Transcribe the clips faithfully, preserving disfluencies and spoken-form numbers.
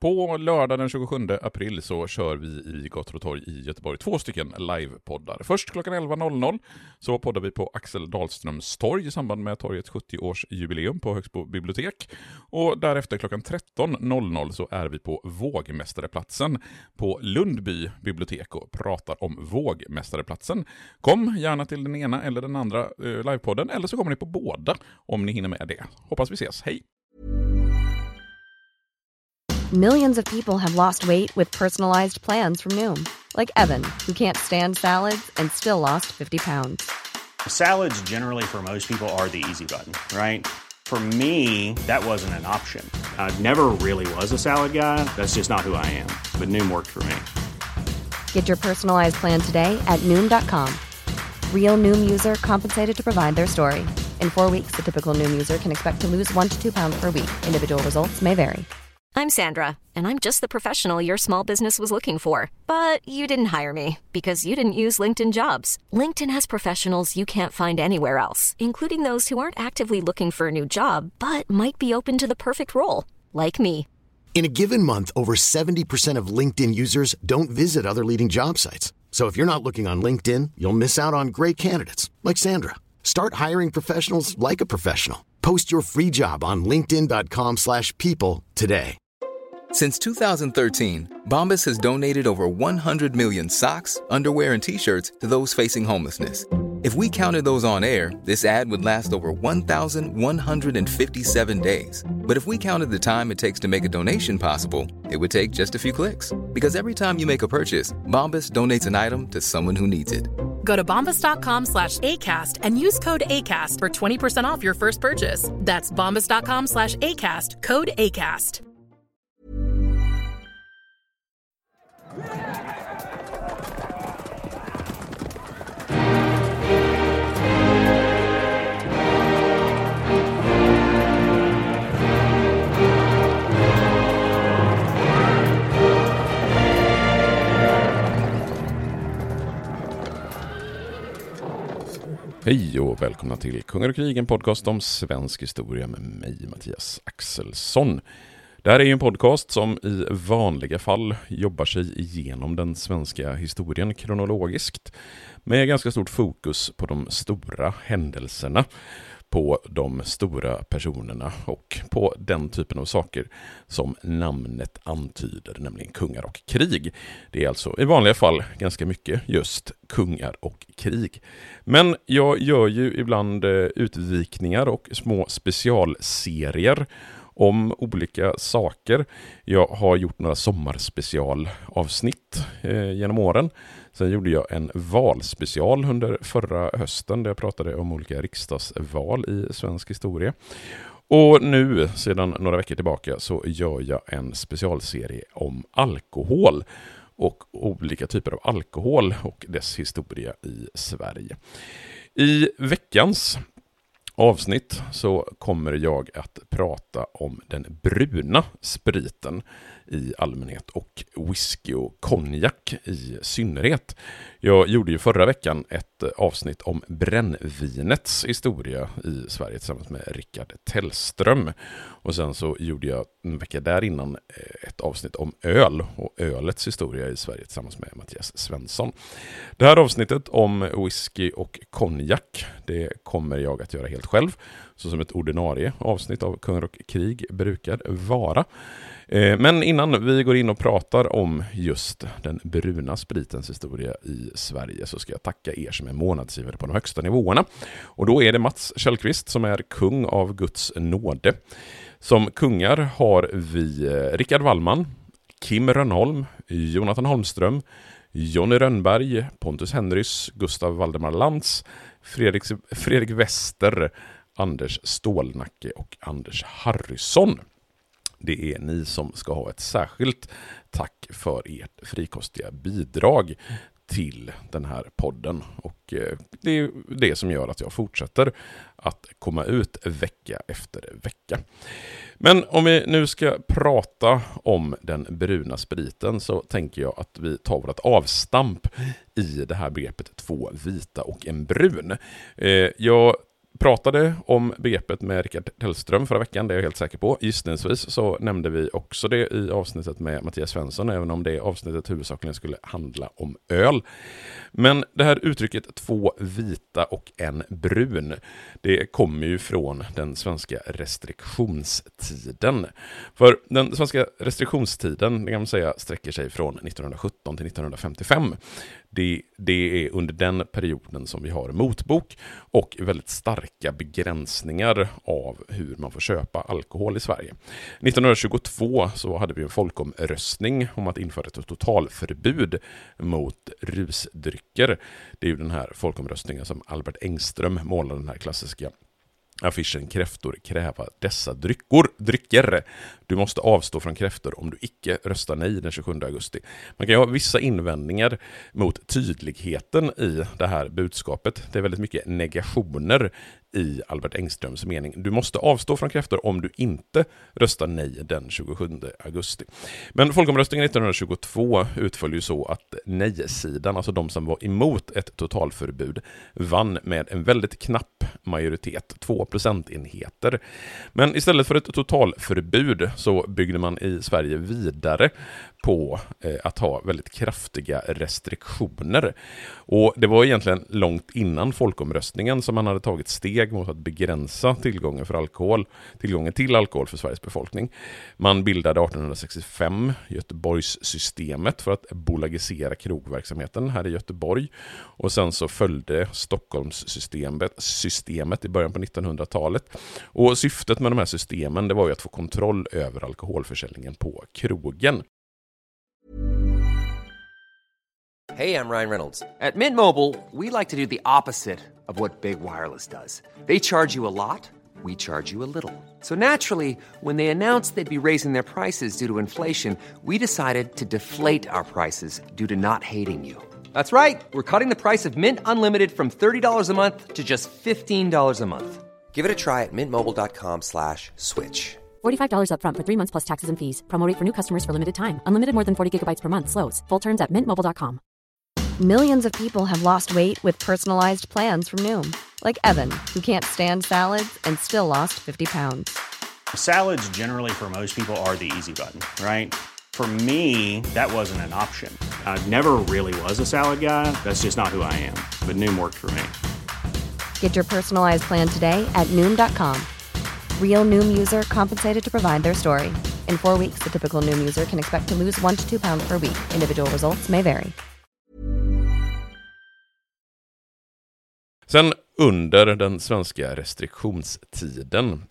På lördag den tjugosjunde april så kör vi i Gator och torg i Göteborg två stycken livepoddar. Först klockan elva noll noll så poddar vi på Axel Dahlströms torg i samband med torgets sjuttio-årsjubileum på Högsbo bibliotek. Och därefter klockan tretton noll noll så är vi på Vågmästareplatsen på Lundby bibliotek och pratar om Vågmästareplatsen. Kom gärna till den ena eller den andra eh, livepodden, eller så kommer ni på båda om ni hinner med det. Hoppas vi ses. Hej! Millions of people have lost weight with personalized plans from Noom. Like Evan, who can't stand salads and still lost fifty pounds. Salads generally for most people are the easy button, right? For me, that wasn't an option. I never really was a salad guy. That's just not who I am. But Noom worked for me. Get your personalized plan today at Noom dot com. Real Noom user compensated to provide their story. In four weeks, the typical Noom user can expect to lose one to two pounds per week. Individual results may vary. I'm Sandra, and I'm just the professional your small business was looking for. But you didn't hire me because you didn't use LinkedIn Jobs. LinkedIn has professionals you can't find anywhere else, including those who aren't actively looking for a new job, but might be open to the perfect role, like me. In a given month, over seventy percent of LinkedIn users don't visit other leading job sites. So if you're not looking on LinkedIn, you'll miss out on great candidates, like Sandra. Start hiring professionals like a professional. Post your free job on linkedin dot com slash people today. Since two thousand thirteen, Bombas has donated over one hundred million socks, underwear, and T-shirts to those facing homelessness. If we counted those on air, this ad would last over one thousand one hundred fifty-seven days. But if we counted the time it takes to make a donation possible, it would take just a few clicks. Because every time you make a purchase, Bombas donates an item to someone who needs it. Go to bombas dot com slash ACAST and use code ACAST for twenty percent off your first purchase. That's bombas dot com slash ACAST, code ACAST. Hej och välkomna till Kungar och krig, en podcast om svensk historia med mig, Mattias Axelsson. Det här är ju en podcast som i vanliga fall jobbar sig igenom den svenska historien kronologiskt med ganska stort fokus på de stora händelserna, på de stora personerna och på den typen av saker som namnet antyder, nämligen kungar och krig. Det är alltså i vanliga fall ganska mycket just kungar och krig. Men jag gör ju ibland utvikningar och små specialserier om olika saker. Jag har gjort några sommarspecialavsnitt eh, genom åren. Sen gjorde jag en valspecial under förra hösten där jag pratade om olika riksdagsval i svensk historia. Och nu, sedan några veckor tillbaka, så gör jag en specialserie om alkohol och olika typer av alkohol och dess historia i Sverige. I veckans avsnitt så kommer jag att prata om den bruna spriten i allmänhet och whisky och konjak i synnerhet. Jag gjorde ju förra veckan ett avsnitt om brännvinets historia i Sverige tillsammans med Rickard Tellström. Och sen så gjorde jag en vecka där innan ett avsnitt om öl och ölets historia i Sverige tillsammans med Mattias Svensson. Det här avsnittet om whisky och konjak, det kommer jag att göra helt själv, så som ett ordinarie avsnitt av Kungar och krig brukar vara. Men innan vi går in och pratar om just den bruna spritens historia i Sverige så ska jag tacka er som är månadsgivare på de högsta nivåerna. Och då är det Mats Källqvist som är kung av Guds nåde. Som kungar har vi Rickard Wallman, Kim Rönnholm, Jonathan Holmström, Jonny Rönnberg, Pontus Henrys, Gustav Valdemar Lantz, Fredrik, Fredrik Wester, Anders Stålnacke och Anders Harrison. Det är ni som ska ha ett särskilt tack för ert frikostiga bidrag till den här podden. Och det är det som gör att jag fortsätter att komma ut vecka efter vecka. Men om vi nu ska prata om den bruna spriten så tänker jag att vi tar vårt avstamp i det här begreppet två vita och en brun. Jag pratade om begreppet med Rickard Tellström förra veckan, det är jag helt säker på. Gissningsvis så nämnde vi också det i avsnittet med Mattias Svensson, även om det avsnittet huvudsakligen skulle handla om öl. Men det här uttrycket två vita och en brun, det kommer ju från den svenska restriktionstiden. För den svenska restriktionstiden, det kan man säga, sträcker sig från nittonhundrasjutton till nittonhundrafemtiofem. Det, det är under den perioden som vi har motbok och väldigt starka begränsningar av hur man får köpa alkohol i Sverige. nittonhundratjugotvå så hade vi en folkomröstning om att införa ett totalförbud mot rusdrycker. Det är ju den här folkomröstningen som Albert Engström målade, den här klassiska affischen "Kräftor kräva dessa dryckor, drycker. Du måste avstå från kräftor om du icke röstar nej den tjugosjunde augusti. Man kan ju ha vissa invändningar mot tydligheten i det här budskapet. Det är väldigt mycket negationer i Albert Engströms mening. Du måste avstå från kräftor om du inte röstar nej den tjugosjunde augusti. Men folkomröstningen nittonhundratjugotvå utföll ju så att nej-sidan, alltså de som var emot ett totalförbud, vann med en väldigt knapp majoritet, två procentenheter. Men istället för ett totalförbud så byggde man i Sverige vidare på eh, att ha väldigt kraftiga restriktioner. Och det var egentligen långt innan folkomröstningen som man hade tagit steg mot att begränsa tillgången för alkohol, tillgången till alkohol för Sveriges befolkning. Man bildade artonhundrasextiofem Göteborgssystemet för att bolagisera krogverksamheten här i Göteborg. Och sen så följde Stockholmssystemet systemet i början på nittonhundratalet. Och syftet med de här systemen, det var ju att få kontroll över alkoholförsäljningen på krogen. Hey, I'm Ryan Reynolds. At Mint Mobile, we like to do the opposite of what Big Wireless does. They charge you a lot, we charge you a little. So naturally, when they announced they'd be raising their prices due to inflation, we decided to deflate our prices due to not hating you. That's right. We're cutting the price of Mint Unlimited from thirty dollars a month to just fifteen dollars a month. Give it a try at mintmobile.com slash switch. forty-five dollars up front for three months plus taxes and fees. Promo rate for new customers for limited time. Unlimited more than forty gigabytes per month slows. Full terms at mint mobile dot com. Millions of people have lost weight with personalized plans from Noom. Like Evan, who can't stand salads and still lost fifty pounds. Salads generally for most people are the easy button, right? For me, that wasn't an option. I never really was a salad guy. That's just not who I am. But Noom worked for me. Get your personalized plan today at Noom dot com. Real Noom user compensated to provide their story. In four weeks, the typical Noom user can expect to lose one to two pounds per week. Individual results may vary. Sen under den svenska restriktionstiden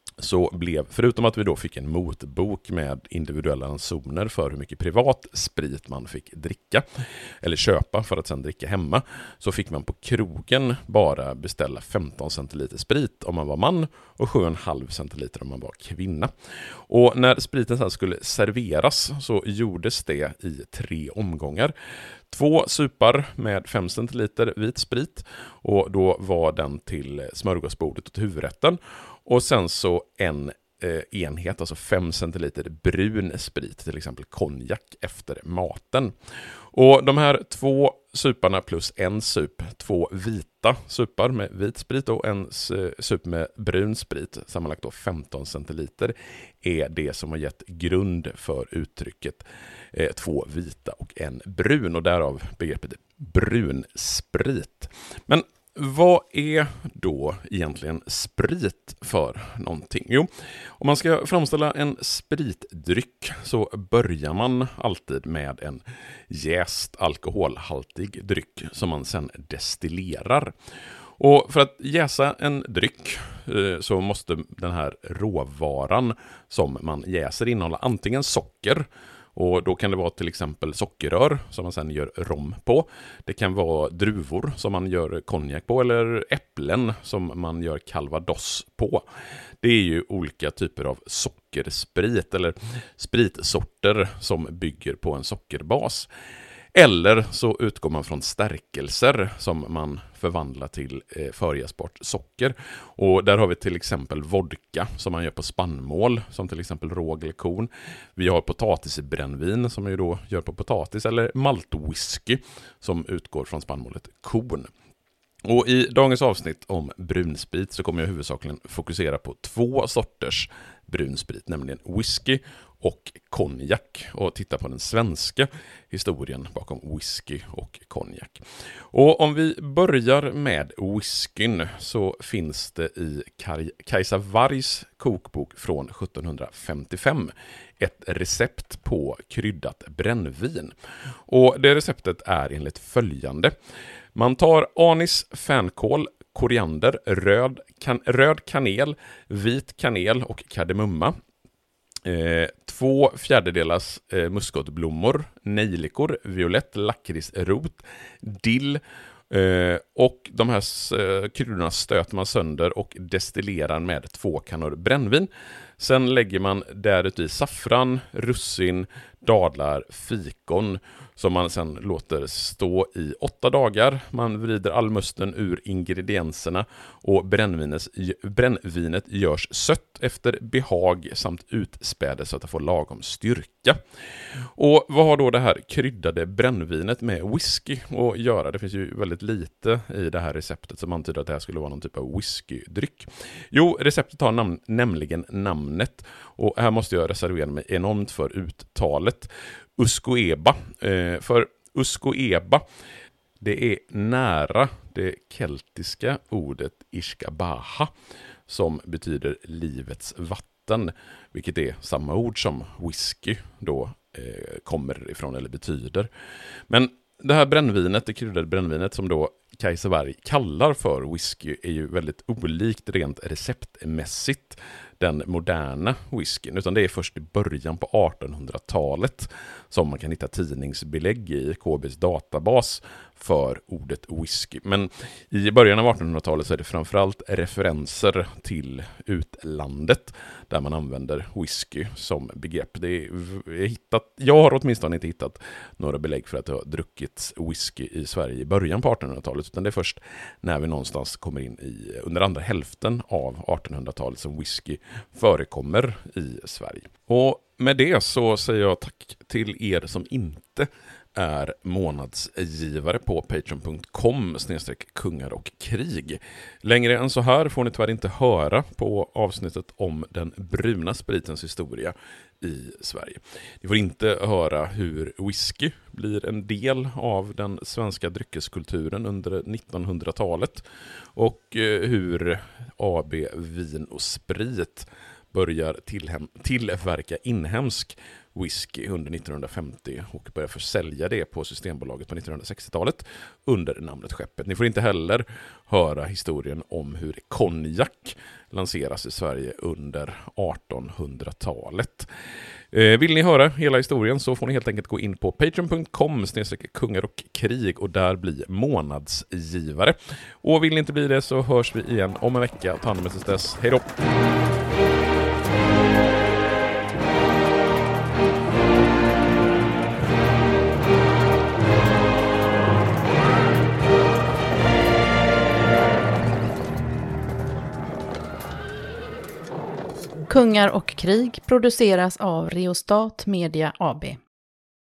så blev, förutom att vi då fick en motbok med individuella ransoner för hur mycket privat sprit man fick dricka eller köpa för att sedan dricka hemma, så fick man på krogen bara beställa femton centiliter sprit om man var man och sju komma fem centiliter om man var kvinna. Och när spriten sedan skulle serveras så gjordes det i tre omgångar. Två supar med fem centiliter vit sprit, och då var den till smörgåsbordet och till huvudrätten. Och sen så en eh, enhet, alltså fem centiliter brun sprit, till exempel konjak efter maten. Och de här två suparna plus en sup, två vita supar med vit sprit och en sup med brun sprit, sammanlagt då femton centiliter, är det som har gett grund för uttrycket eh, två vita och en brun, och därav begreppet brun sprit. Men vad är då egentligen sprit för någonting? Jo, om man ska framställa en spritdryck så börjar man alltid med en jäst alkoholhaltig dryck som man sedan destillerar. Och för att jäsa en dryck så måste den här råvaran som man jäser innehålla antingen socker, och då kan det vara till exempel sockerrör som man sedan gör rom på. Det kan vara druvor som man gör konjak på, eller äpplen som man gör calvados på. Det är ju olika typer av sockersprit eller spritsorter som bygger på en sockerbas. Eller så utgår man från stärkelser som man förvandlar till eh, förjäsbart socker. Och där har vi till exempel vodka som man gör på spannmål, som till exempel råg eller korn. Vi har potatisbrännvin som man ju då gör på potatis, eller maltwhisky som utgår från spannmålet korn. Och i dagens avsnitt om brunsprit så kommer jag huvudsakligen fokusera på två sorters brunsprit, nämligen whisky och konjak, och titta på den svenska historien bakom whisky och konjak. Och om vi börjar med whiskyn så finns det i Kajsa Wargs kokbok från sjuttonhundrafemtiofem ett recept på kryddat brännvin. Och det receptet är enligt följande. Man tar anis, fänkål, koriander, röd, kan, röd kanel, vit kanel och kardemumma. Eh, två fjärdedelars eh, muskotblommor, nejlikor, violett lakritsrot, dill eh, och de här eh, kryddorna stöter man sönder och destillerar med två kannor brännvin. Sen lägger man där ute i saffran, russin, dadlar, fikon som man sen låter stå i åtta dagar. Man vrider all musten ur ingredienserna och brännvinet görs sött efter behag samt utspäder så att det får lagom styrka. Och vad har då det här kryddade brännvinet med whisky att göra? Det finns ju väldigt lite i det här receptet som antyder att det här skulle vara någon typ av whiskydryck. Jo, receptet har nam- nämligen namnet, och här måste jag reservera mig enormt för uttalet. Uscoeba. Eh, för Uscoeba, det är nära det keltiska ordet Ishkabaha som betyder livets vatten, vilket är samma ord som whisky då eh, kommer ifrån eller betyder. Men det här brännvinet, det kryddade brännvinet som då Kajsa Warg kallar för whisky, är ju väldigt olikt rent receptmässigt den moderna whiskyn, utan det är först i början på artonhundratalet som man kan hitta tidningsbelägg i K B:s databas för ordet whisky. Men i början av artonhundratalet så är det framförallt referenser till utlandet där man använder whisky som begrepp. Det är hittat, jag har åtminstone inte hittat några belägg för att det har druckits whisky i Sverige i början på artonhundratalet, utan det är först när vi någonstans kommer in i under andra hälften av artonhundratalet som whisky förekommer i Sverige. Och med det så säger jag tack till er som inte är månadsgivare på patreon punkt com snedstreck kungar och krig. Längre än så här får ni tyvärr inte höra på avsnittet om den bruna spritens historia i Sverige. Ni får inte höra hur whisky blir en del av den svenska dryckeskulturen under nittonhundratalet och hur A B Vin och Sprit börjar tillhem- tillverka inhemsk whisky under nittonhundrafemtio och börjar försälja det på Systembolaget på nittonhundrasextiotalet under namnet Skeppet. Ni får inte heller höra historien om hur konjak lanseras i Sverige under artonhundratalet. Eh, vill ni höra hela historien så får ni helt enkelt gå in på patreon punkt com snedstreck kungar och krig och där bli månadsgivare. Och vill ni inte bli det så hörs vi igen om en vecka. Ta hand om er tills dess. Hej då! Kungar och krig produceras av Reostat Media A B.